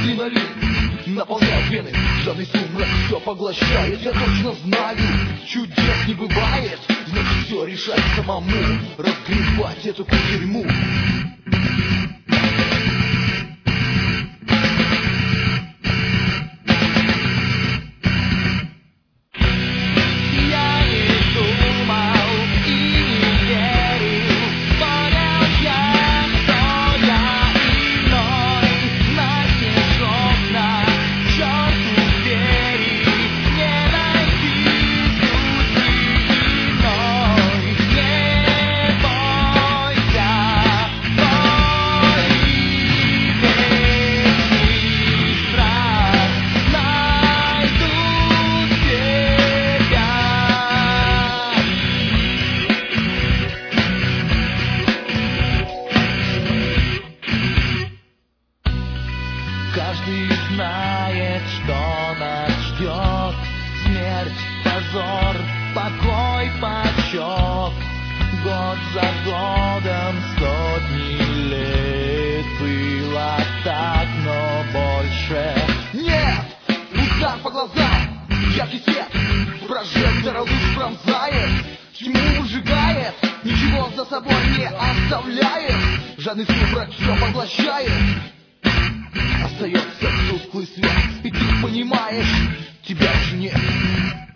адреналин наполняет вены, жадный сумрак все поглощает. Я точно знаю, чудес не бывает, значит все решать самому, разгребать эту кутерьму. Каждый знает, что нас ждет: смерть, позор, покой, почет. Год за годом, сотни лет было так, но больше нет! Удар по глазам, яркий свет прожектора луч пронзает, тьму выжигает, ничего за собой не оставляет. Жадный сумрак все поглощает. Остается тусклый свет, и ты понимаешь, тебя уже нет.